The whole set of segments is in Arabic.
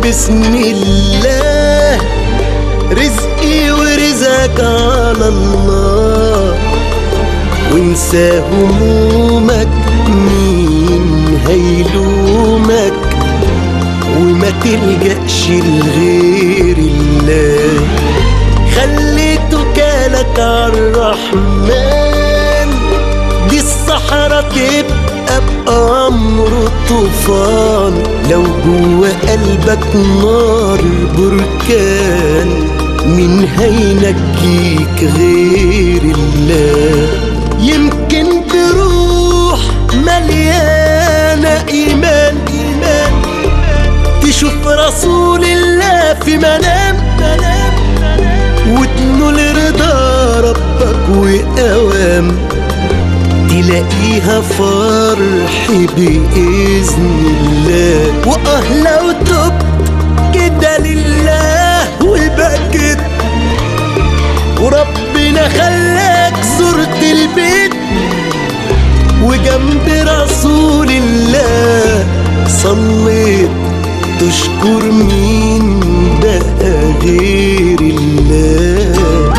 بسم الله، رزقي ورزقك على الله، وانسى همومك مين هيلومك، وما تلجأش لغير الله. خلي توكالك عالرحمن، دي الصحراء تبقى بأمر طوفان، لو جوا قلبك نار بركان، مين هينجيك غير الله. يمكن تروح مليانة إيمان، تشوف رسول الله في منام، وتنول رضا ربك وأوام، تلاقيها فرح بإذن الله. لو تبت كده لله وبكت، وربنا خلاك زرت البيت، وجنب رسول الله صليت، تشكر مين بقى غير الله.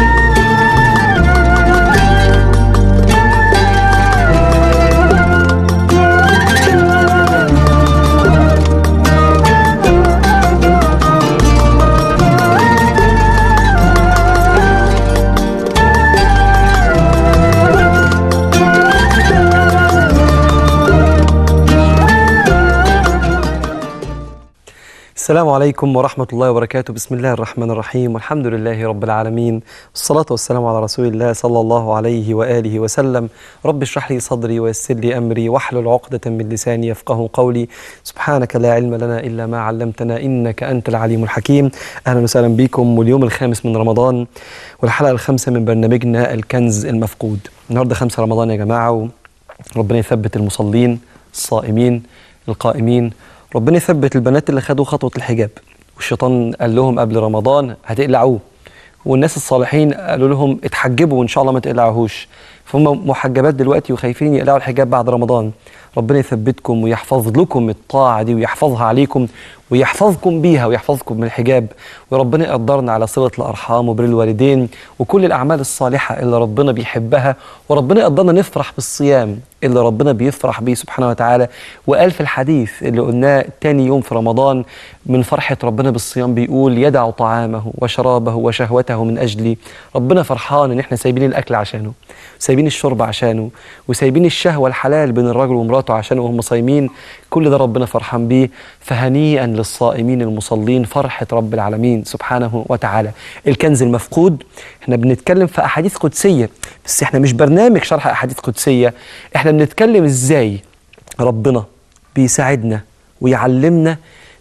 السلام عليكم ورحمة الله وبركاته. بسم الله الرحمن الرحيم، والحمد لله رب العالمين، والصلاة والسلام على رسول الله صلى الله عليه وآله وسلم. رب اشرح لي صدري ويسر لي أمري واحلل عقدة من لساني يفقه قولي. سبحانك لا علم لنا إلا ما علمتنا إنك أنت العليم الحكيم. أهلا وسهلا بكم، واليوم الخامس من رمضان، والحلقة الخامسة من برنامجنا الكنز المفقود. النهاردة 5 رمضان يا جماعة، وربنا يثبت المصلين الصائمين القائمين، ربنا يثبت البنات اللي خدوا خطوة الحجاب، والشيطان قال لهم قبل رمضان هتقلعوه، والناس الصالحين قالوا لهم اتحجبوا وإن شاء الله ما تقلعوهوش، فهم محجبات دلوقتي وخايفين يقلعوا الحجاب بعد رمضان. ربنا يثبتكم ويحفظ لكم الطاعة دي ويحفظها عليكم ويحفظكم بيها ويحفظكم من الحجاب، وربنا يقدرنا على صلة الأرحام وبر الوالدين وكل الأعمال الصالحة اللي ربنا بيحبها، وربنا يقدرنا نفرح بالصيام اللي ربنا بيفرح بيه سبحانه وتعالى. وقال في الحديث اللي قلناه تاني يوم في رمضان من فرحة ربنا بالصيام، بيقول يدع طعامه وشرابه وشهوته من أجلي. ربنا فرحان إن احنا سايبين الأكل عشانه، سايبين الشرب عشانه، وسايبين الشهوة الحلال بين الرجل ومراته عشانه وهم صايمين. كل ده ربنا فرحان بيه، فهنيئا للصائمين المصلين، فرحة رب العالمين سبحانه وتعالى. الكنز المفقود، احنا بنتكلم في أحاديث قدسية، بس احنا مش برنامج شرح أحاديث قدسية، احنا بنتكلم ازاي ربنا بيساعدنا ويعلمنا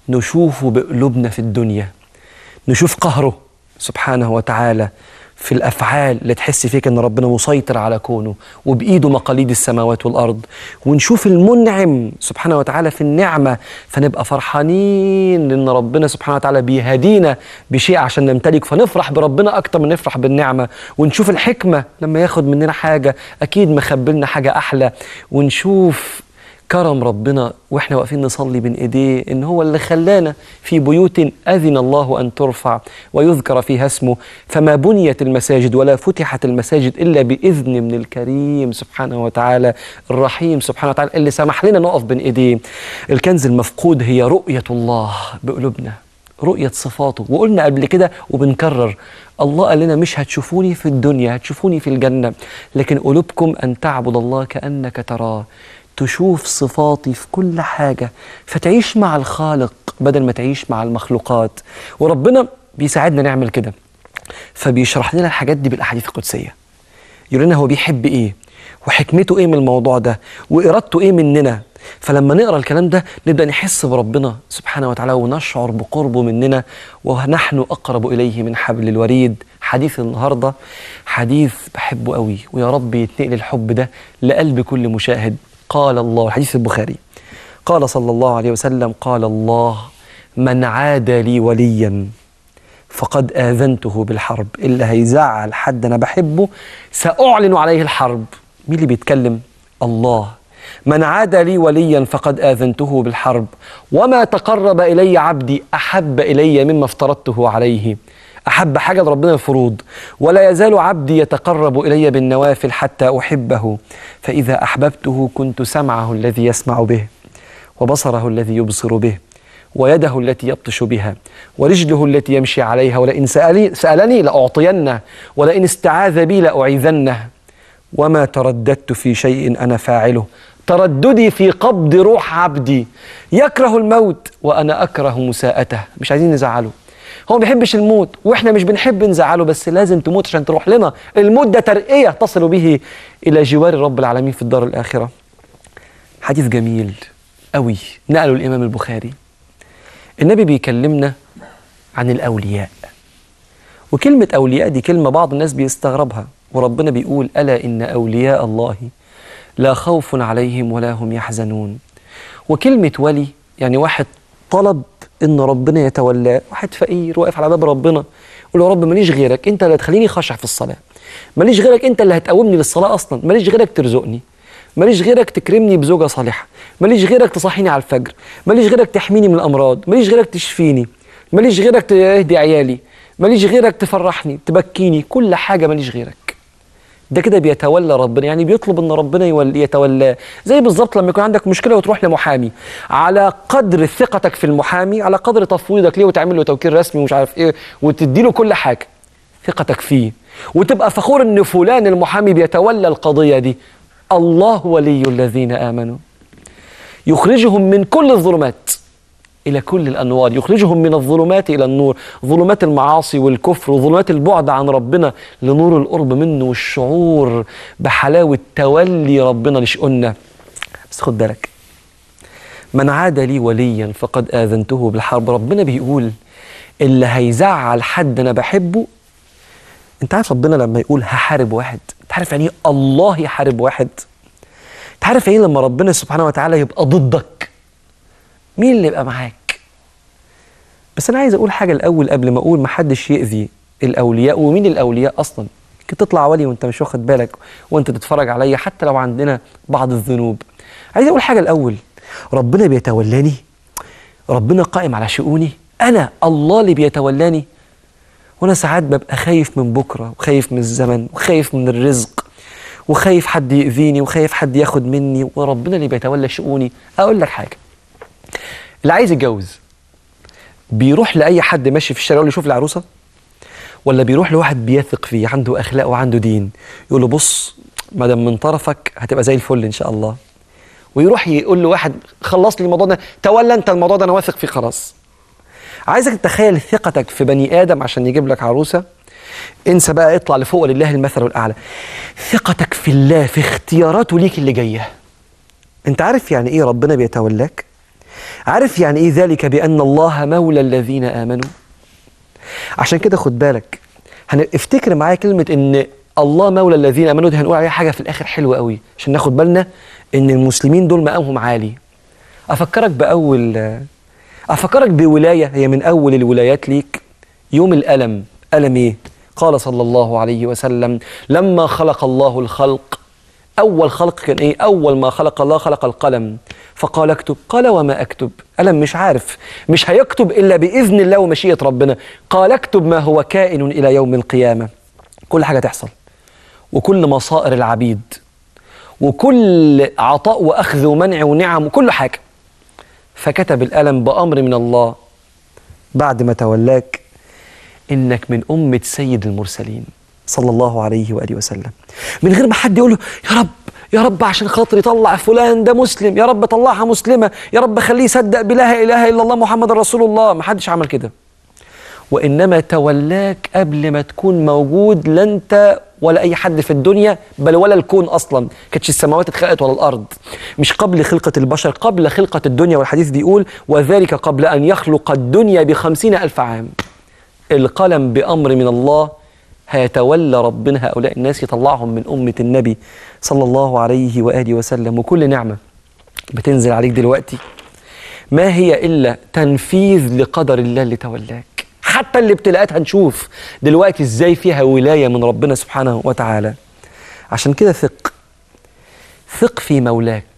نشوفه بقلوبنا في الدنيا، نشوف قهره سبحانه وتعالى في الأفعال اللي تحس فيك أن ربنا مسيطر على كونه وبإيده مقاليد السماوات والأرض، ونشوف المنعم سبحانه وتعالى في النعمة، فنبقى فرحانين لأن ربنا سبحانه وتعالى بيهدينا بشيء عشان نمتلك، فنفرح بربنا أكتر من نفرح بالنعمة. ونشوف الحكمة لما ياخد مننا حاجة أكيد مخبلنا حاجة أحلى، ونشوف كرم ربنا واحنا واقفين نصلي بين ايديه، ان هو اللي خلانا في بيوت اذن الله ان ترفع ويذكر فيها اسمه، فما بنيت المساجد ولا فتحت المساجد الا باذن من الكريم سبحانه وتعالى الرحيم سبحانه وتعالى اللي سمح لنا نقف بين ايديه. الكنز المفقود هي رؤية الله بقلوبنا، رؤية صفاته. وقلنا قبل كده وبنكرر، الله قال لنا مش هتشوفوني في الدنيا، هتشوفوني في الجنة، لكن قلوبكم أن تعبد الله كأنك تراه، تشوف صفاتي في كل حاجة، فتعيش مع الخالق بدل ما تعيش مع المخلوقات. وربنا بيساعدنا نعمل كده، فبيشرح لنا الحاجات دي بالأحاديث القدسية، يقول لنا هو بيحب إيه وحكمته إيه من الموضوع ده وإرادته إيه مننا. فلما نقرأ الكلام ده نبدأ نحس بربنا سبحانه وتعالى ونشعر بقربه مننا، ونحن أقرب إليه من حبل الوريد. حديث النهاردة حديث بحبه قوي، ويا رب يتنقل الحب ده لقلب كل مشاهد. قال الله، حديث البخاري، قال صلى الله عليه وسلم، قال الله من عاد لي وليا فقد آذنته بالحرب. اللي هيزعل حد أنا بحبه سأعلن عليه الحرب. مين اللي بيتكلم؟ الله. من عاد لي وليا فقد آذنته بالحرب، وما تقرب إلي عبدي أحب إلي مما افترضته عليه. أحب حاجة لربنا الفروض، ولا يزال عبدي يتقرب إلي بالنوافل حتى أحبه، فإذا أحببته كنت سمعه الذي يسمع به، وبصره الذي يبصر به، ويده التي يبطش بها، ورجله التي يمشي عليها، ولئن سألني لأعطينه، ولئن استعاذ بي لأعيذنه. وما ترددت في شيء أنا فاعله، ترددي في قبض روح عبدي. يكره الموت وأنا أكره مساءته. مش عايزين نزعله، هو ما بيحبش الموت وإحنا مش بنحب نزعله، بس لازم تموت عشان تروح لنا. الموت ده ترقية تصل به إلى جوار رب العالمين في الدار الآخرة. حديث جميل قوي نقله الإمام البخاري. النبي بيكلمنا عن الأولياء، وكلمة أولياء دي كلمة بعض الناس بيستغربها، وربنا بيقول ألا إن أولياء الله لا خوف عليهم ولا هم يحزنون. وكلمة ولي يعني واحد طلب إن ربنا يتولاه، واحد فقير واقف على باب ربنا يقول له يا رب ماليش غيرك، أنت اللي هتخليني خاشع في الصلاة، ماليش غيرك أنت اللي هتقومني للصلاة أصلا، ماليش غيرك ترزقني، ماليش غيرك تكرمني بزوجة صالحة، ماليش غيرك تصحيني على الفجر، ماليش غيرك تحميني من الأمراض، ماليش غيرك تشفيني، ماليش غيرك تهدي عيالي، ماليش غيرك تفرحني تبكيني، كل حاجة ماليش غيرك. ده كده بيتولى ربنا، يعني بيطلب ان ربنا يتولاه. زي بالظبط لما يكون عندك مشكله وتروح لمحامي، على قدر ثقتك في المحامي على قدر تفويضك ليه وتعمل له توكيل رسمي ومش عارف ايه وتدي له كل حاجه، ثقتك فيه وتبقى فخور ان فلان المحامي بيتولى القضيه دي. الله ولي الذين امنوا يخرجهم من كل الظلمات إلى كل الأنوار، يخرجهم من الظلمات إلى النور، ظلمات المعاصي والكفر وظلمات البعد عن ربنا لنور القرب منه والشعور بحلاوة تولي ربنا لشؤوننا. بس خد بالك، من عاد لي وليا فقد آذنته بالحرب. ربنا بيقول اللي هيزعل حد أنا بحبه. أنت عارف ربنا لما يقول هحارب واحد، أنت عارف يعني إيه الله يحارب واحد؟ أنت عارف يعني لما ربنا سبحانه وتعالى يبقى ضدك؟ مين اللي يبقى معاك؟ بس أنا عايز أقول حاجة الأول قبل ما أقول محدش يأذي الأولياء. ومين الأولياء أصلا؟ كنت تطلع ولي وأنت مش واخد بالك وأنت تتفرج عليا حتى لو عندنا بعض الذنوب. عايز أقول حاجة الأول، ربنا بيتولاني، ربنا قائم على شؤوني، أنا الله اللي بيتولاني. وأنا ساعات ببقى خايف من بكرة وخايف من الزمن وخايف من الرزق وخايف حد يأذيني وخايف حد ياخد مني، وربنا اللي بيتولى شؤوني. أقول لك حاجة، اللي عايز يتجوز بيروح لأي حد ماشي في الشارع يقول له شوف العروسة، ولا بيروح لواحد بيثق فيه عنده أخلاق وعنده دين يقول له بص ما دام من طرفك هتبقى زي الفل إن شاء الله، ويروح يقول له واحد خلص لي الموضوع ده، تولى أنت الموضوع ده أنا واثق فيه خلاص. عايزك تتخيل ثقتك في بني آدم عشان يجيب لك عروسة، انسى بقى اطلع لفوق لله المثل الأعلى. ثقتك في الله في اختياراته ليك اللي جاية. أنت عارف يعني إيه ربنا بيتولاك؟ عارف يعني إيه ذلك بأن الله مولى الذين آمنوا؟ عشان كده خد بالك، افتكر معايا كلمة إن الله مولى الذين آمنوا دي هنقول عليها حاجة في الآخر حلوة قوي عشان ناخد بالنا إن المسلمين دول مقامهم عالي. أفكرك بولاية هي من أول الولايات ليك، يوم الألم. ألم إيه؟ قال صلى الله عليه وسلم لما خلق الله الخلق، أول خلق كان إيه؟ أول ما خلق الله خلق القلم فقال اكتب، قال وما أكتب؟ قلم مش عارف، مش هيكتب إلا بإذن الله ومشيئة ربنا. قال اكتب ما هو كائن إلى يوم القيامة، كل حاجة تحصل وكل مصائر العبيد وكل عطاء وأخذ ومنع ونعم وكل حاجة. فكتب القلم بأمر من الله بعد ما تولاك إنك من أمة سيد المرسلين صلى الله عليه وآله وسلم، من غير ما حد يقول له يا رب يا رب عشان خاطري طلع فلان ده مسلم، يا رب طلعها مسلمة، يا رب خليه يصدق بلا إله إلا الله محمد رسول الله. ما حدش عمل كده، وإنما تولاك قبل ما تكون موجود، لا أنت ولا أي حد في الدنيا بل ولا الكون أصلا، كانتش السماوات اتخلقت ولا الأرض، مش قبل خلقة البشر، قبل خلقة الدنيا. والحديث بيقول وذلك قبل أن يخلق الدنيا ب50,000 عام. القلم بأمر من الله هيتولى ربنا هؤلاء الناس، يطلعهم من أمة النبي صلى الله عليه وآله وسلم. وكل نعمة بتنزل عليك دلوقتي ما هي إلا تنفيذ لقدر الله اللي تولاك. حتى اللي ابتلاءات هنشوف دلوقتي ازاي فيها ولاية من ربنا سبحانه وتعالى. عشان كده ثق في مولاك،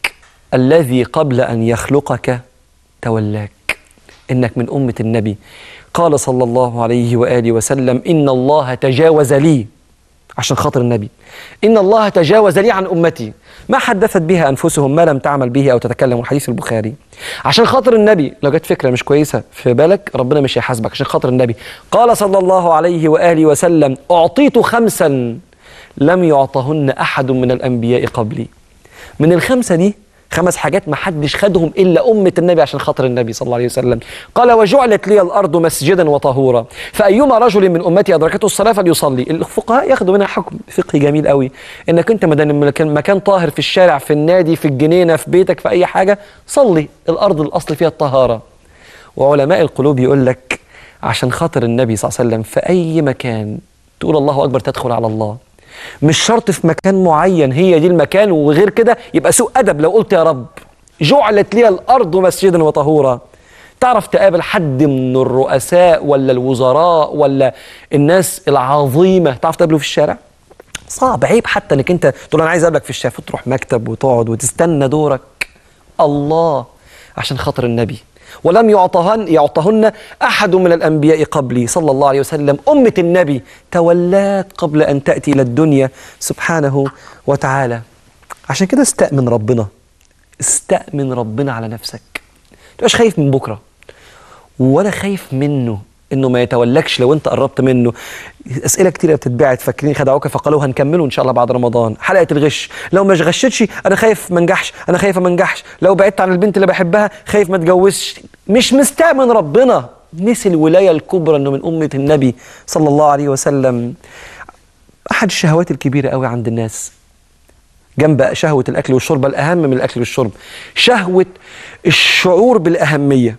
الذي قبل أن يخلقك تولاك، إنك من أمة النبي. قال صلى الله عليه وآله وسلم: إن الله تجاوز لي، عشان خاطر النبي، إن الله تجاوز لي عن أمتي ما حدثت بها أنفسهم ما لم تعمل به أو تتكلم. حديث البخاري. عشان خاطر النبي، لو جت فكرة مش كويسة في بالك ربنا مش هيحاسبك، عشان خاطر النبي. قال صلى الله عليه وآله وسلم: أعطيت 5 لم يعطهن أحد من الأنبياء قبلي. من ال5 دي 5 حاجات ما حدش خدهم إلا أمة النبي عشان خاطر النبي صلى الله عليه وسلم. قال: وجعلت لي الأرض مسجدا وطهورا، فأيما رجل من أمتي أدركته الصلاة فليصلي. الفقهاء ياخدوا منها حكم فقهي جميل قوي، إنك أنت مكان طاهر، في الشارع، في النادي، في الجنينة، في بيتك، في أي حاجة، صلي. الأرض الأصل فيها الطهارة. وعلماء القلوب يقول لك عشان خاطر النبي صلى الله عليه وسلم في أي مكان تقول الله أكبر تدخل على الله. مش شرط في مكان معين هي دي المكان، وغير كده يبقى سوء أدب لو قلت يا رب جعلت لي الأرض مسجدا وطهورا. تعرف تقابل حد من الرؤساء ولا الوزراء ولا الناس العظيمة تعرف تقابله في الشارع؟ صعب، عيب حتى انك انت تقول انا عايز اقابلك في الشارع، تروح مكتب وتقعد وتستنى دورك. الله عشان خاطر النبي. ولم يعطهن أحد من الأنبياء قبلي صلى الله عليه وسلم. أمة النبي تولاك قبل أن تأتي إلى الدنيا سبحانه وتعالى. عشان كده استأمن ربنا، استأمن ربنا على نفسك. تبقاش خايف من بكرة ولا خايف منه انه ما يتولاكش لو انت قربت منه. اسئله كتيره بتتبعت، فاكرين خدعوك فقالوا هنكمله ان شاء الله بعد رمضان. حلقه الغش، لو ما غشتش انا خايف ما انجحش، انا خايفه ما انجحش، لو بعدت عن البنت اللي بحبها خايف ما اتجوزش. مش مستأمن ربنا، نسي الولايه الكبرى انه من امه النبي صلى الله عليه وسلم. احد الشهوات الكبيره قوي عند الناس جنب شهوه الاكل والشرب، الاهم من الاكل والشرب شهوه الشعور بالاهميه.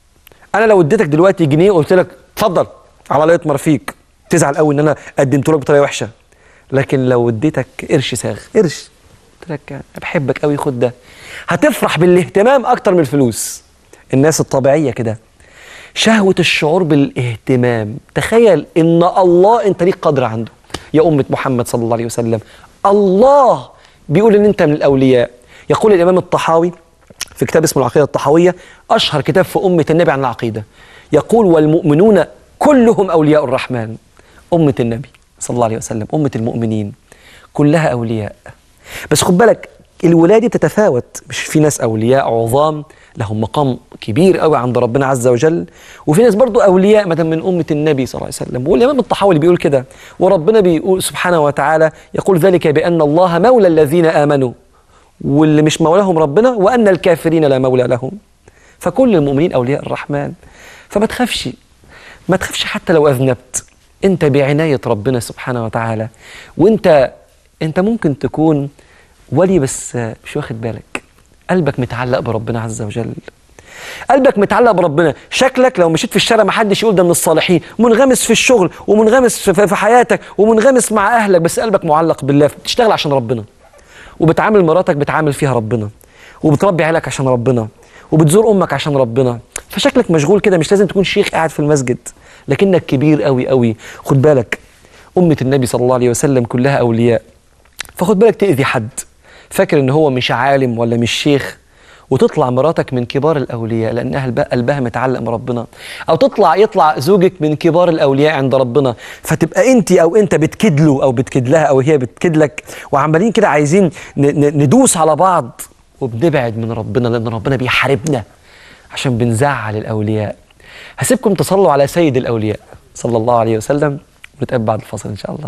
انا لو اديتك دلوقتي جنيه وقلت لك اتفضل على لاية مرفيك، تزعل قوي ان انا قدمته لك بطريقه وحشه. لكن لو اديتك قرش صاغ، قرش، قلت لك انا بحبك قوي خد ده، هتفرح بالاهتمام اكتر من الفلوس. الناس الطبيعيه كده، شهوه الشعور بالاهتمام. تخيل ان الله انت ليك قدر عنده يا امه محمد صلى الله عليه وسلم. الله بيقول ان انت من الاولياء. يقول الامام الطحاوي في كتاب اسمه العقيدة الطحاوية، أشهر كتاب في أمة النبي عن العقيدة، يقول: والمؤمنون كلهم أولياء الرحمن. أمة النبي صلى الله عليه وسلم، أمة المؤمنين كلها أولياء. بس خد بالك الولاية دي تتفاوت، مش في ناس أولياء عظام لهم مقام كبير قوي عند ربنا عز وجل، وفي ناس برضو أولياء مدام من أمة النبي صلى الله عليه وسلم. والإمام الطحاوي بيقول كده، وربنا بيقول سبحانه وتعالى يقول: ذلك بأن الله مولى الذين آمنوا، واللي مش مولاهم ربنا، وأن الكافرين لا مولى لهم. فكل المؤمنين أولياء الرحمن. فما تخافش، ما تخافش حتى لو أذنبت، أنت بعناية ربنا سبحانه وتعالى. وأنت ممكن تكون ولي بس مش واخد بالك، قلبك متعلق بربنا عز وجل، قلبك متعلق بربنا. شكلك لو مشيت في الشارع ما حدش يقول ده من الصالحين، منغمس في الشغل ومنغمس في حياتك ومنغمس مع أهلك، بس قلبك معلق بالله، بتشتغل عشان ربنا، وبتعامل مراتك بتعامل فيها ربنا، وبتربي عيالك عشان ربنا، وبتزور امك عشان ربنا. فشكلك مشغول كده، مش لازم تكون شيخ قاعد في المسجد، لكنك كبير قوي قوي. خد بالك امة النبي صلى الله عليه وسلم كلها اولياء. فخد بالك تأذي حد فاكر ان هو مش عالم ولا مش شيخ، وتطلع مراتك من كبار الاولياء لانها قلبها متعلق بربنا، او يطلع زوجك من كبار الاولياء عند ربنا، فتبقى انت او انت بتكد له او بتكد لها او هي بتكد لك، وعمالين كده عايزين ندوس على بعض، وبنبعد من ربنا لان ربنا بيحاربنا عشان بنزعل الاولياء. هسيبكم تصلوا على سيد الاولياء صلى الله عليه وسلم، ونتقابل بعد الفاصل ان شاء الله.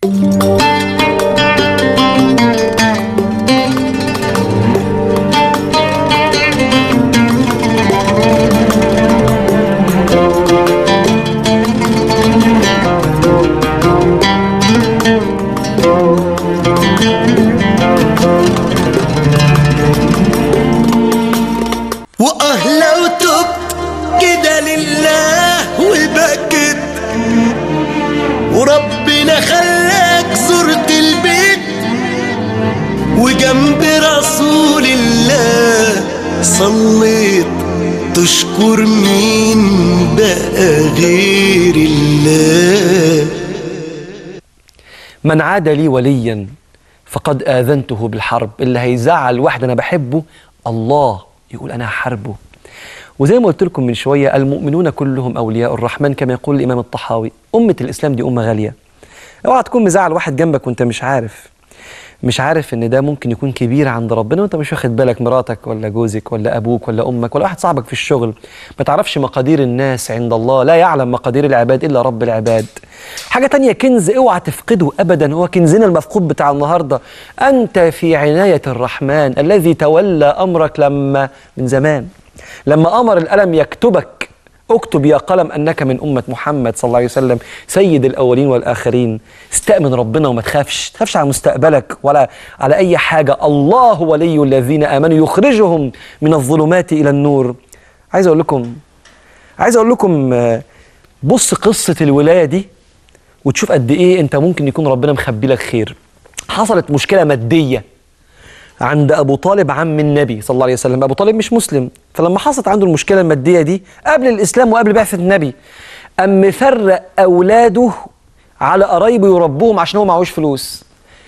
لو تبت كده لله وبكت وربنا خلاك زرت البيت وجنب رسول الله صليت، تشكر مين بقى غير الله؟ من عاد لي وليا فقد آذنته بالحرب. اللي هيزعل واحد أنا بحبه الله يقول أنا هحاربه. وزي ما قلت لكم من شوية، المؤمنون كلهم أولياء الرحمن كما يقول الإمام الطحاوي. أمة الإسلام دي أمة غالية. اوعى تكون مزعل واحد جنبك وانت مش عارف ان ده ممكن يكون كبير عند ربنا وانت مش واخد بالك. مراتك ولا جوزك ولا ابوك ولا امك ولا واحد صاحبك في الشغل، ما تعرفش مقادير الناس عند الله، لا يعلم مقادير العباد الا رب العباد. حاجة تانية، كنز اوعى تفقده ابدا، هو كنزنا المفقود بتاع النهاردة. انت في عناية الرحمن الذي تولى امرك من زمان، لما امر القلم يكتبك، اكتب يا قلم أنك من أمة محمد صلى الله عليه وسلم سيد الأولين والآخرين. استأمن ربنا وما تخافش على مستقبلك ولا على أي حاجة. الله ولي الذين آمنوا يخرجهم من الظلمات إلى النور. عايز أقول لكم بص قصة الولاية دي وتشوف قد إيه أنت ممكن يكون ربنا مخبي لك خير. حصلت مشكلة مادية عند أبو طالب عم النبي صلى الله عليه وسلم. أبو طالب مش مسلم، فلما حصلت عنده المشكلة المادية دي قبل الإسلام وقبل بعثة النبي، أم مفرق أولاده على قرايبه يربوهم عشان هو معهوش فلوس.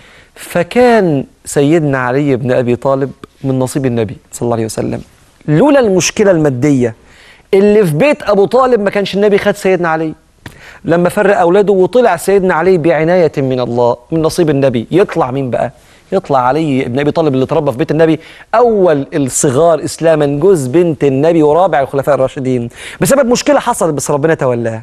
فكان سيدنا علي بن أبي طالب من نصيب النبي صلى الله عليه وسلم. لولا المشكلة المادية اللي في بيت أبو طالب ما كانش النبي خد سيدنا علي. لما فرق أولاده وطلع سيدنا علي بعناية من الله من نصيب النبي، يطلع مين بقى؟ يطلع علي بن أبي طالب اللي اتربى في بيت النبي، أول الصغار إسلاما، جوز بنت النبي ورابع الخلفاء الراشدين، بسبب مشكلة حصلت بس ربنا تولاها.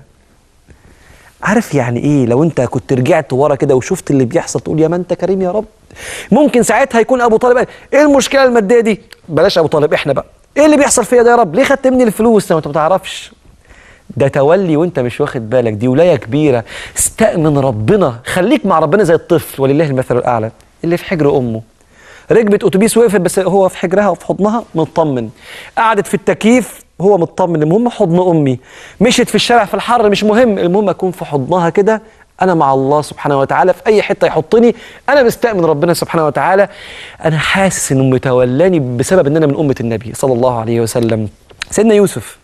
عارف يعني إيه لو أنت كنت رجعت ورا كده وشفت اللي بيحصل تقول يا ما أنت كريم يا رب؟ ممكن ساعتها يكون أبو طالب قال إيه المشكلة المادية دي؟ بلاش أبو طالب، إحنا بقى إيه اللي بيحصل فيا ده يا رب؟ ليه خدت مني الفلوس وأنت ما تعرفش؟ ده تولي وانت مش واخد بالك، دي ولايه كبيره. استأمن ربنا، خليك مع ربنا زي الطفل ولله المثل الاعلى اللي في حجر امه. ركبت اتوبيس وقفت بس هو في حجرها وفي حضنها مطمن، قعدت في التكييف هو مطمن، المهم حضن امي. مشيت في الشارع في الحر مش مهم، المهم اكون في حضنها كده. انا مع الله سبحانه وتعالى في اي حته يحطني، انا مستأمن ربنا سبحانه وتعالى. انا حاسس انه متولاني بسبب ان انا من امه النبي صلى الله عليه وسلم. سيدنا يوسف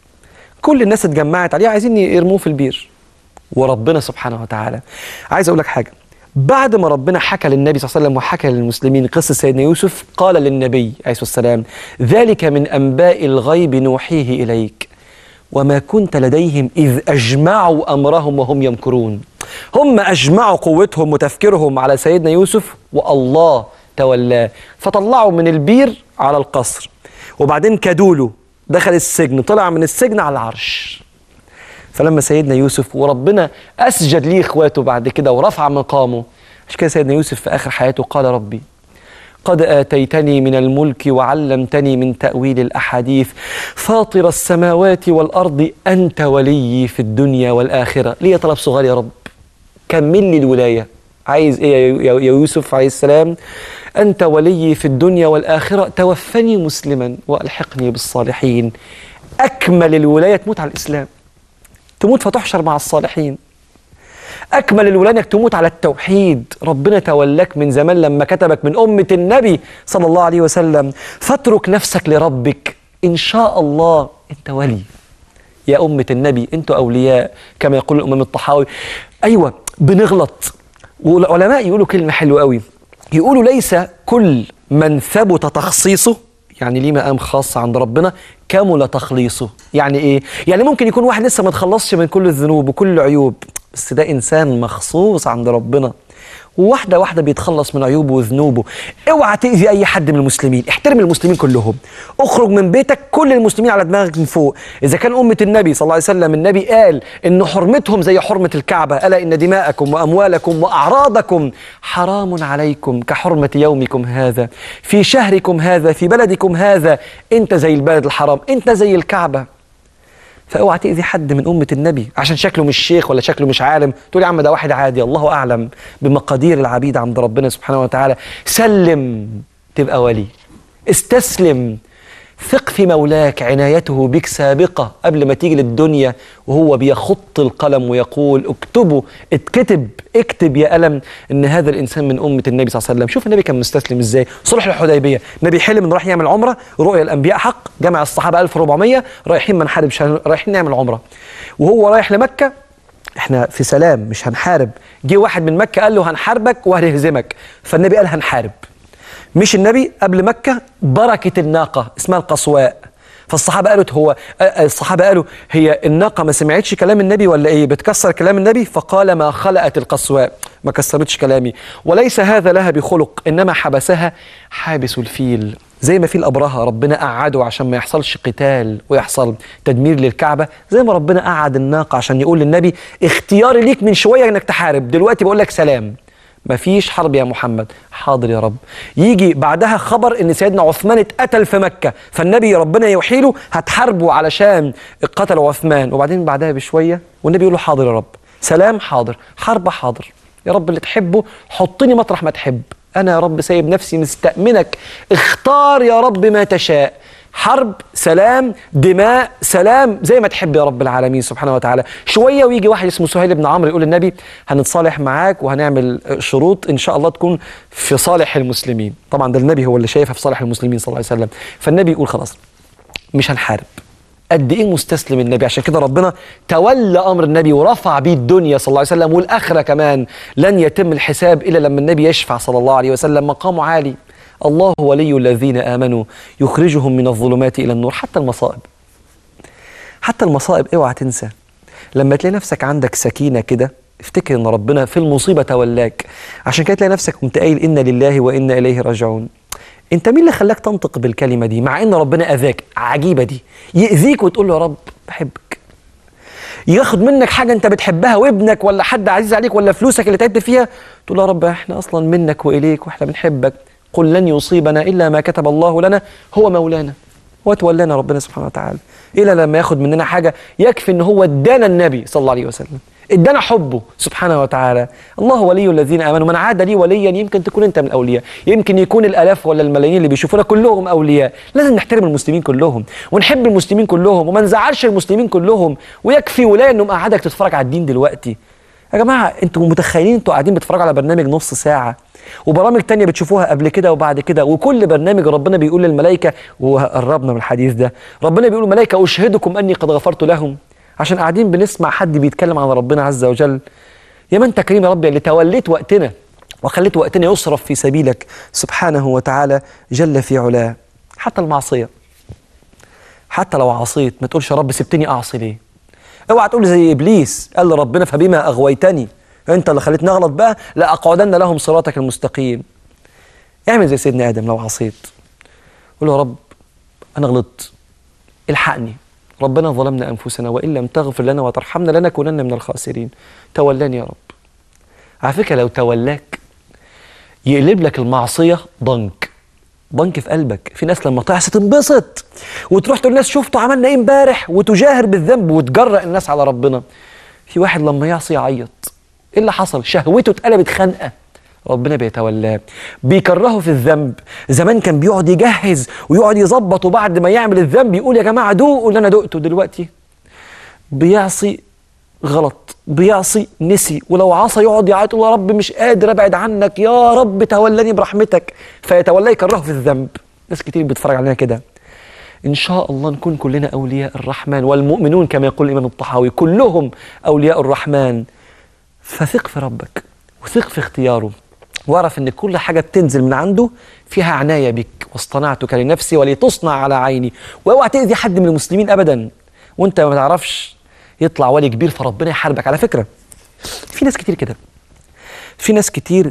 كل الناس اتجمعت عليه عايزين يرموه في البير، وربنا سبحانه وتعالى. عايز اقول لك حاجه، بعد ما ربنا حكى للنبي صلى الله عليه وسلم وحكى للمسلمين قصه سيدنا يوسف، قال للنبي عليه الصلاه والسلام: ذلك من انباء الغيب نوحيه اليك وما كنت لديهم اذ اجمعوا امرهم وهم يمكرون. هم اجمعوا قوتهم وتفكيرهم على سيدنا يوسف والله تولاه، فطلعوا من البير على القصر، وبعدين كادوله، دخل السجن، طلع من السجن على العرش. فلما سيدنا يوسف وربنا أسجد ليه إخواته بعد كده ورفع مقامه، عشان كده سيدنا يوسف في آخر حياته قال: ربي قد آتيتني من الملك وعلمتني من تأويل الأحاديث فاطر السماوات والأرض أنت ولي في الدنيا والآخرة. ليه طلب صغير يا رب، كمل لي الولاية. عايز إيه يا يوسف عليه السلام؟ أنت ولي في الدنيا والآخرة، توفني مسلما وألحقني بالصالحين. أكمل الولاية تموت على الإسلام، تموت فتحشر مع الصالحين. أكمل الولاية أنك تموت على التوحيد. ربنا تولاك من زمان لما كتبك من أمة النبي صلى الله عليه وسلم. فاترك نفسك لربك، إن شاء الله أنت ولي. يا أمة النبي أنتوا أولياء كما يقول الإمام الطحاوي. أيوة بنغلط، والعلماء يقولوا كلمة حلوة قوي، يقولوا ليس كل من ثبت تخصيصه، يعني ليه مقام خاص عند ربنا، كمل تخليصه. يعني ايه؟ يعني ممكن يكون واحد لسه ما تخلصش من كل الذنوب وكل العيوب، بس ده انسان مخصوص عند ربنا، وواحدة واحدة بيتخلص من عيوبه وذنوبه. اوعى تأذي اي حد من المسلمين، احترم المسلمين كلهم. اخرج من بيتك كل المسلمين على دماغك من فوق. اذا كان أمة النبي صلى الله عليه وسلم النبي قال ان حرمتهم زي حرمة الكعبة، ألا إن دماءكم وأموالكم وأعراضكم حرام عليكم كحرمة يومكم هذا في شهركم هذا في بلدكم هذا. انت زي البلد الحرام، انت زي الكعبة. فاوعى تأذي حد من أمة النبي عشان شكله مش شيخ ولا شكله مش عالم، تقول يا عم ده واحد عادي. الله أعلم بمقادير العبيد عند ربنا سبحانه وتعالى. سلم تبقى ولي، استسلم، ثق في مولاك، عنايته بك سابقة قبل ما تيجي للدنيا، وهو بيخط القلم ويقول اكتبوا، اكتب يا قلم ان هذا الانسان من امه النبي صلى الله عليه وسلم. شوف النبي كان مستسلم ازاي. صلح الحديبيه، النبي حلم انه راح يعمل عمره، رؤيا الانبياء حق، جمع الصحابه 1400 رايحين منحارب، رايحين نعمل عمره، وهو رايح لمكه احنا في سلام مش هنحارب. جه واحد من مكه قال له هنحاربك وهنهزمك، فالنبي قال هنحارب. مش النبي قبل مكة بركة الناقة اسمها القصواء. فالصحابة قالوا هي الناقة ما سمعتش كلام النبي ولا ايه بتكسر كلام النبي؟ فقال ما خلقت القصواء، ما كسرتش كلامي، وليس هذا لها بخلق، انما حبسها حابس الفيل. زي ما في الأبرهة ربنا قعده عشان ما يحصلش قتال ويحصل تدمير للكعبة، زي ما ربنا قعد الناقة عشان يقول للنبي اختياري ليك من شوية انك تحارب، دلوقتي بقول لك سلام، مفيش حرب يا محمد. حاضر يا رب. يجي بعدها خبر ان سيدنا عثمان اتقتل في مكة، فالنبي ربنا يوحي له هتحاربوا علشان قتل عثمان، وبعدين بعدها بشوية والنبي يقول له حاضر يا رب. سلام حاضر، حرب حاضر، يا رب اللي تحبه حطني مطرح ما تحب، انا يا رب سايب نفسي مستأمنك، اختار يا رب ما تشاء، حرب سلام دماء سلام زي ما تحب يا رب العالمين سبحانه وتعالى. شويه ويجي واحد اسمه سهيل بن عمرو يقول للنبي هنتصالح معاك وهنعمل شروط ان شاء الله تكون في صالح المسلمين. طبعا ده النبي هو اللي شايفها في صالح المسلمين صلى الله عليه وسلم. فالنبي يقول خلاص مش هنحارب. قد ايه مستسلم النبي، عشان كده ربنا تولى امر النبي ورفع بيه الدنيا صلى الله عليه وسلم، والاخره كمان لن يتم الحساب الا لما النبي يشفع صلى الله عليه وسلم. مقامه عالي. الله ولي الذين آمنوا يخرجهم من الظلمات إلى النور. حتى المصائب اوعى تنسى، لما تلاقي نفسك عندك سكينة كده افتكر ان ربنا في المصيبة تولاك، عشان كده تلاقي نفسك قمت قايل إنا لله وإنا إليه راجعون. انت مين اللي خلاك تنطق بالكلمة دي مع ان ربنا أذاك؟ عجيبة دي، يأذيك وتقول له يا رب بحبك، ياخد منك حاجة انت بتحبها وابنك ولا حد عزيز عليك ولا فلوسك اللي تعبت فيها، تقول له يا رب احنا اصلا منك وإليك واحنا بنحبك، قل لن يصيبنا إلا ما كتب الله لنا هو مولانا وتولانا ربنا سبحانه وتعالى. إلا لما ياخد مننا حاجة يكفي إن هو ادانا النبي صلى الله عليه وسلم، ادانا حبه سبحانه وتعالى. الله ولي الذين آمنوا، من عاد لي وليا. يمكن تكون أنت من الأولياء، يمكن يكون الآلاف ولا الملايين اللي بيشوفونا كلهم أولياء. لازم نحترم المسلمين كلهم ونحب المسلمين كلهم وما نزعلش المسلمين كلهم، ويكفي ولاية إنه مقعدك تتفرج على الدين دلوقتي. يا جماعة انتوا متخيلين انتوا قاعدين بتتفرجوا على برنامج نص ساعة وبرامج تانية بتشوفوها قبل كده وبعد كده، وكل برنامج ربنا بيقول للملائكة، وقربنا من الحديث ده، ربنا بيقول للملائكة أشهدكم أني قد غفرت لهم، عشان قاعدين بنسمع حد بيتكلم عن ربنا عز وجل. يا من تكريم يا ربي اللي توليت وقتنا وخليت وقتنا يصرف في سبيلك سبحانه وتعالى جل في علاه. حتى المعصية، حتى لو عصيت ما تقولش يا رب سبتني أعصي ليه. اوعى تقول زي ابليس قال لربنا فبما اغويتني، انت اللي خليتني اغلط بقى لاقعدن لهم صراطك المستقيم. اعمل زي سيدنا ادم لو عصيت، قول يا رب انا غلطت الحقني، ربنا ظلمنا انفسنا وان لم تغفر لنا وترحمنا لنكونن من الخاسرين، تولاني يا رب. على فكره لو تولاك يقلب لك المعصيه ضنك في قلبك. في ناس لما تعصي تنبسط وتروح تقول للناس شفتوا عملنا ايه امبارح وتجاهر بالذنب وتجرأ الناس على ربنا. في واحد لما يعصي يعيط، ايه اللي حصل؟ شهوته اتقلبت خنقه، ربنا بيتولاه بيكرهه في الذنب. زمان كان بيقعد يجهز ويقعد يظبط وبعد ما يعمل الذنب يقول يا جماعه دوقوا اللي انا دقته. دلوقتي بيعصي غلط، بيعصي نسي، ولو عصى يقعد يعيط يا رب مش قادر ابعد عنك يا رب تولاني برحمتك، فيتولاه يكرهه في الذنب. ناس كتير بتتفرج علينا كده. ان شاء الله نكون كلنا اولياء الرحمن، والمؤمنون كما يقول الامام الطحاوي كلهم اولياء الرحمن. فثق في ربك وثق في اختياره، واعرف ان كل حاجه بتنزل من عنده فيها عنايه بك، واصطنعتك لنفسي ولتصنع على عيني. واوعى تاذي حد من المسلمين ابدا وانت ما تعرفش يطلع ولي كبير فربنا يحاربك. على فكره في ناس كتير كده، في ناس كتير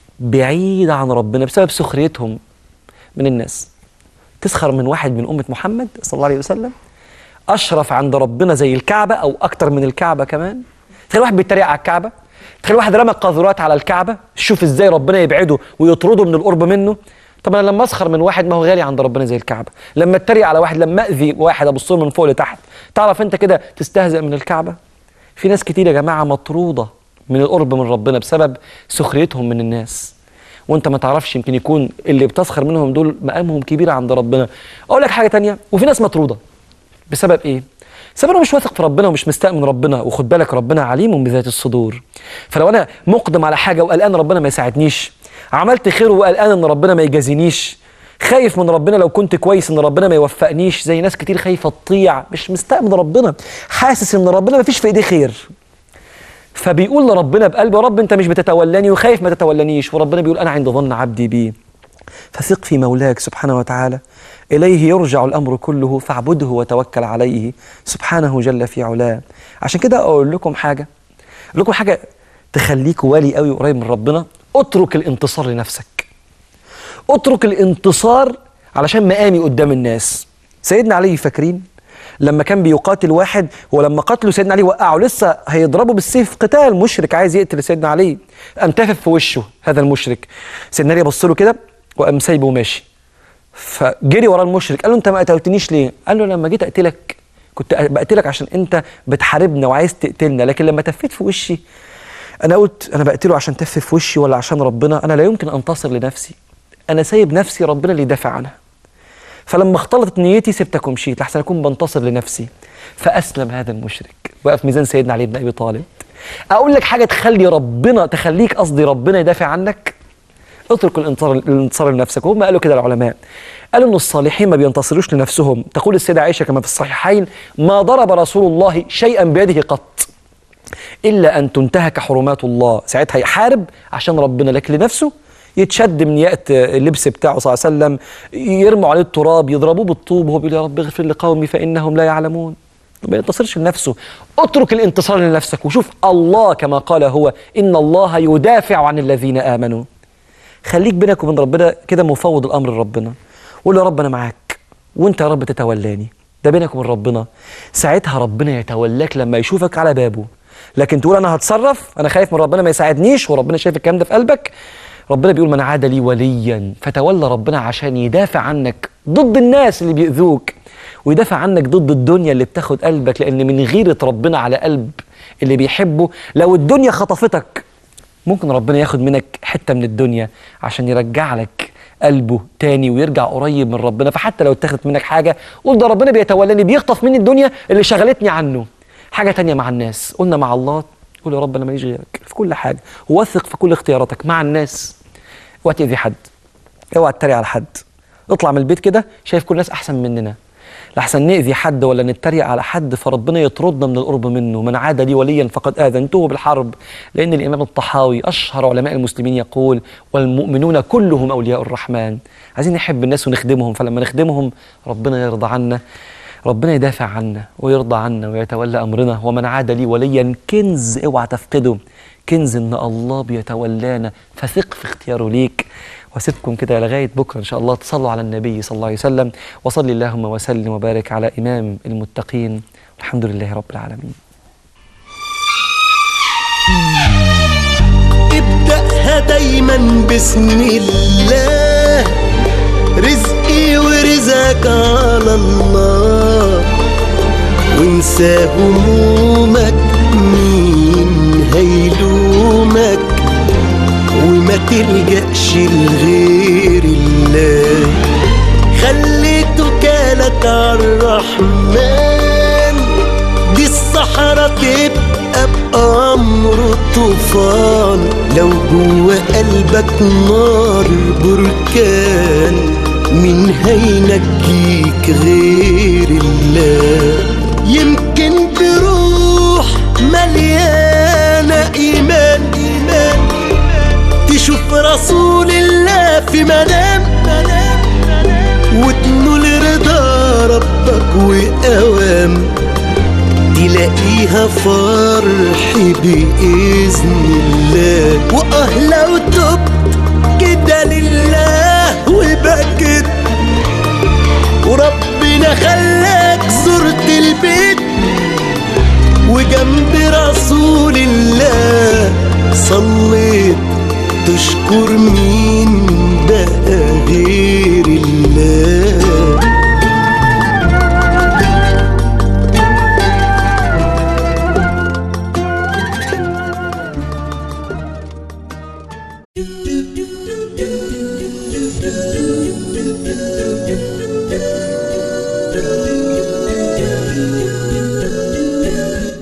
بعيده عن ربنا بسبب سخريتهم من الناس. تسخر من واحد من امه محمد صلى الله عليه وسلم اشرف عند ربنا زي الكعبه او اكتر من الكعبه كمان. تخيل واحد بيتريق على الكعبه، تخيل واحد رمى قاذورات على الكعبه، شوف ازاي ربنا يبعده ويطرده من القرب منه. طب انا لما اسخر من واحد ما هو غالي عند ربنا زي الكعبه، لما اتريق على واحد، لما اذي واحد ابص له من فوق لتحت، تعرف انت كده تستهزئ من الكعبه؟ في ناس كتير يا جماعه مطروده من القرب من ربنا بسبب سخريتهم من الناس، وانت ما تعرفش يمكن يكون اللي بتسخر منهم دول مقامهم كبير عند ربنا. اقول لك حاجه تانية، وفي ناس مطروده بسبب ايه؟ سبب مش واثق في ربنا ومش مستأمن ربنا. وخد بالك ربنا عليم بذات الصدور، فلو انا مقدم على حاجه وقلقان ربنا ما يساعدنيش، عملت خير وقلقان ان ربنا ما يجازينيش، خايف من ربنا لو كنت كويس ان ربنا ما يوفقنيش، زي ناس كتير خايفه تطيع، مش مستأمن ربنا، حاسس ان ربنا ما فيش في ايديه خير، فبيقول لربنا بقلبه يا رب انت مش بتتولاني وخايف ما تتولانيش، وربنا بيقول انا عند ظن عبدي بي. فثق في مولاك سبحانه وتعالى، إليه يرجع الأمر كله، فاعبده وتوكل عليه سبحانه جل في علاه. عشان كده أقول لكم حاجة تخليك والي قوي قريب من ربنا. اترك الانتصار لنفسك، اترك الانتصار علشان مقامي قدام الناس. سيدنا علي فاكرين لما كان بيقاتل واحد، ولما قتله سيدنا علي وقعه، لسه هيضربه بالسيف قتال، مشرك عايز يقتل سيدنا علي، قام تافف في وشه هذا المشرك. سيدنا علي بص له كده وقام سايبه وماشي، فجري ورا المشرك قال له انت ما قتلتنيش ليه؟ قال له لما جيت اقتلك كنت بقتلك عشان انت بتحاربنا وعايز تقتلنا، لكن لما تفيت في وشي انا قلت انا بقتله عشان تف في وشي ولا عشان ربنا؟ انا لا يمكن انتصر لنفسي، انا سايب نفسي ربنا اللي يدافع عنها. فلما اختلطت نيتي سبتك ومشيت لحسن اكون بنتصر لنفسي. فاسلم هذا المشرك، وقف ميزان سيدنا علي بن ابي طالب. اقول لك حاجه تخليك ربنا يدافع عنك. اترك الانتصار لنفسك. وهم قالوا كده العلماء، قالوا ان الصالحين ما بينتصروش لنفسهم. تقول السيده عائشه كما في الصحيحين: ما ضرب رسول الله شيئا بيده قط الا ان تنتهك حرمات الله. ساعتها يحارب عشان ربنا، لكن لنفسه يتشد من يأت اللبس بتاعه صلى الله عليه وسلم، يرموا عليه التراب، يضربوه بالطوب وهو بيقول يا رب اغفر لقومي فإنهم لا يعلمون. ما ينتصرش لنفسه. اترك الانتصار لنفسك وشوف الله كما قال هو: إن الله يدافع عن الذين آمنوا. خليك بينك وبين ربنا كده مفوض الأمر لربنا، قول يا رب أنا معاك وأنت يا رب تتولاني. ده بينك وبين ربنا. ساعتها ربنا يتولاك لما يشوفك على بابه. لكن تقول أنا هتصرف، أنا خايف من ربنا ما يساعدنيش، وربنا شايف الكلام ده في قلبك. ربنا بيقول: من عاد لي وليا. فتولى ربنا عشان يدافع عنك ضد الناس اللي بيؤذوك، ويدافع عنك ضد الدنيا اللي بتاخد قلبك. لأن من غيرة ربنا على قلب اللي بيحبه، لو الدنيا خطفتك ممكن ربنا ياخد منك حتة من الدنيا عشان يرجع لك قلبه تاني ويرجع قريب من ربنا. فحتى لو اتاخدت منك حاجة قول ده ربنا بيتولاني، بيخطف مني الدنيا اللي شغلتني عنه. حاجة تانية مع الناس، قلنا مع الله قول يا رب أنا ماليش غيرك في كل حاجة، ووثق في كل اختياراتك. مع الناس اوعى تأذي حد، اوعى تتريق على حد. اطلع من البيت كده شايف كل الناس أحسن مننا، لحسن نأذي حد ولا نتريق على حد فربنا يطردنا من القرب منه. من عاد لي وليا فقد آذنته بالحرب. لأن الإمام الطحاوي أشهر علماء المسلمين يقول: والمؤمنون كلهم أولياء الرحمن. عايزين نحب الناس ونخدمهم، فلما نخدمهم ربنا يرضى عنا، ربنا يدافع عنا ويرضى عنا ويتولى أمرنا. ومن عاد لي وليا كنز اوعى تفقده، كنز إن الله بيتولانا، فثق في اختياره ليك. واسيبكم كده لغاية بكرة إن شاء الله. تصلوا على النبي صلى الله عليه وسلم، وصل اللهم وسلم وبارك على إمام المتقين. الحمد لله رب العالمين. ابدأها دايما بسم الله، رزقي ورزقك على الله، وانسى همومك مين هيلومك، وما تلجأش لغير الله. خلي توكالك عالرحمن، دي الصحراء تبقى بأمره طوفان. لو جوا قلبك نار بركان، مين هينجيك غير الله. يمكن بروح مليانة إيمان تشوف رسول الله في منام، وتنول رضا ربك وأوام، تلاقيها فرح بإذن الله. لو تبت كده لله وبكت، وربنا خلاك زرت البيت، وجنب رسول الله صليت، تشكر مين بقى غير الله.